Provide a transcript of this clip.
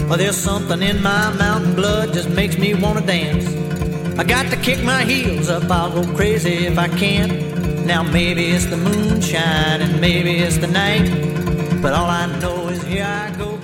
Oh, there's something in my mountain blood just makes me wanna dance. I got to kick my heels up, I'll go crazy if I can't. Now maybe it's the moonshine and maybe it's the night, but all I know is here I go.